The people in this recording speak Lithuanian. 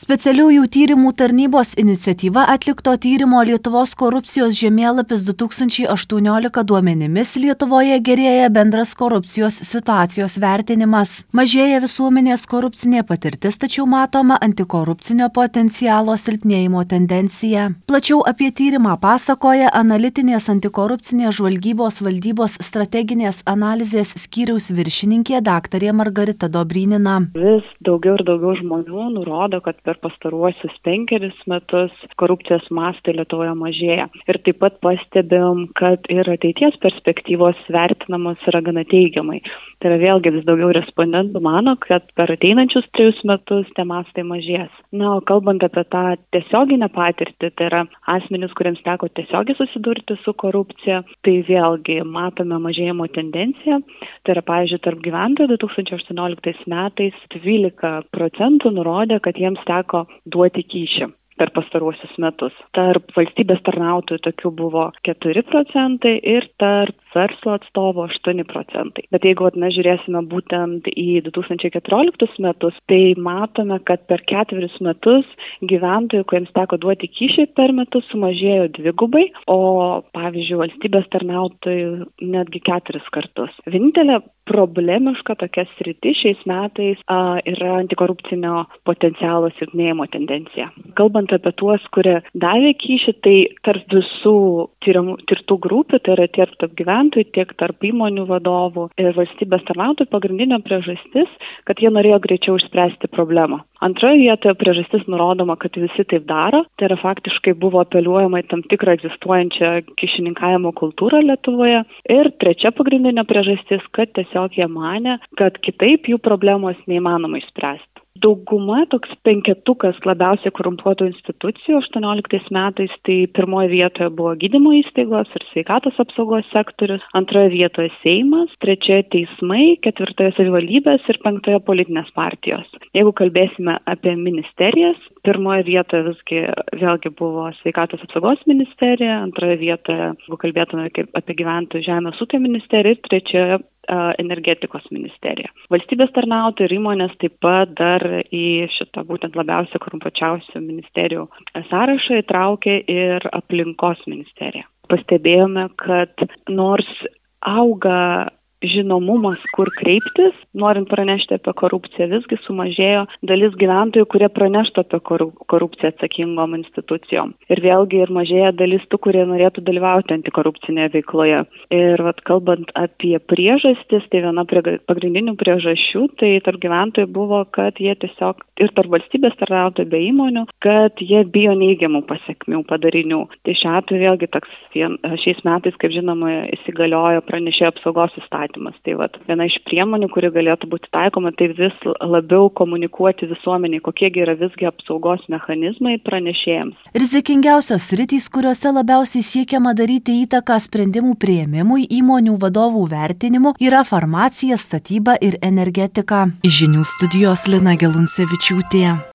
Specialiųjų tyrimų tarnybos iniciatyva atlikto tyrimo Lietuvos korupcijos žemėlapis 2018 duomenimis Lietuvoje gerėja bendras korupcijos situacijos vertinimas. Mažėja visuomenės korupcinė patirtis, tačiau matoma antikorupcinio potencialo silpnėjimo tendencija. Plačiau apie tyrimą pasakoja analitinės antikorupcinės žvalgybos valdybos strateginės analizės skyriaus viršininkė daktarė Margarita Dobrynina. Vis daugiau ir daugiau žmonių nurodo, kad per pastaruosius 5 metus korupcijos mastai Lietuvoje mažėja. Ir taip pat pastebėjom, kad ir ateities perspektyvos vertinamos yra gana teigiamai. Tai yra vėlgi vis daugiau respondentų mano, kad per ateinančius 3 metus tie mastai mažės. Na, o kalbant apie tą tiesioginę patirtį, tai yra asmenys, kuriems teko tiesiogiai susidurti su korupcija, tai vėlgi matome mažėjimo tendenciją. Tai yra, pavyzdžiui, tarp gyventojų 2018 metais 12% nurodė, kad jiems teko duoti kyšį per pastaruosius metus. Tarp valstybės tarnautojų tokių buvo 4% ir tarp verslo atstovų 8%. Bet jeigu žiūrėsime būtent į 2014 metus, tai matome, kad per 4 metus gyventojų, kuriems teko duoti kyšį per metus, sumažėjo 2, o pavyzdžiui, valstybės tarnautojų netgi 4 kartus. Vienintelė problemiška tokia sritis šiais metais yra antikorupcinio potencialo silpnėjimo tendencija. Kalbant apie tuos, kurie davė kyšį, tai tarp visų tirtų grupių, tai yra tiek tarp gyventojų, tiek tarp įmonių vadovų ir valstybės tarnautojų pagrindinė priežastis, kad jie norėjo greičiau išspręsti problemą. Antroje vietoje priežastis nurodoma, kad visi taip daro, tai yra faktiškai buvo apeliuojama į tam tikrą egzistuojančią kyšininkavimo kultūrą Lietuvoje. Ir trečia pagrindinė priežastis, kad tiesiog jie manė, kad kitaip jų problemos neįmanoma išspręsti. Dauguma toks 5 labiausiai korumpuotų institucijų 18 metais, tai pirmoje vietoje buvo gydymo įstaigos ir sveikatos apsaugos sektorius, antroje vietoje Seimas, trečioje teismai, 4 savivaldybės ir 5 politinės partijos. Jeigu kalbėsime apie ministerijas, pirmoje vietoje vėlgi buvo sveikatos apsaugos ministerija, antroje vietoje, jeigu kalbėtume apie gyventojų žemės ūkio ministeriją ir trečioje energetikos ministerija. Valstybės tarnautojai ir įmonės taip pat dar į šitą būtent labiausiai korumpuočiausių ministerijų sąrašą įtraukė ir aplinkos ministeriją. Pastebėjome, kad nors auga žinomumas, kur kreiptis, norint pranešti apie korupciją, visgi sumažėjo dalis gyventojų, kurie praneštų apie korupciją atsakingom institucijom. Ir vėlgi ir mažėja dalis tų, kurie norėtų dalyvauti antikorupcinėje veikloje. Ir kalbant apie priežastis, tai viena pagrindinių priežasčių, tai tarp gyventojų buvo, kad jie tiesiog ir tarp valstybės tarnautojų bei įmonių, kad jie bijo neigiamų pasekmių padarinių. Tai šiuo atveju vėlgi šiais metais, kaip žinoma, įsigaliojo pranešėjo apsaugos įstatymas. Tai viena iš priemonių, kuri galėtų būti taikoma, tai vis labiau komunikuoti visuomeniai, kokie yra visgi apsaugos mechanizmai pranešėjams. Rizikingiausios sritys, kuriuose labiausiai siekiama daryti įtaką sprendimų priėmimui, įmonių vadovų vertinimu, yra farmacija, statyba ir energetika. Iš žinių studijos Lina Geluncevičiūtė.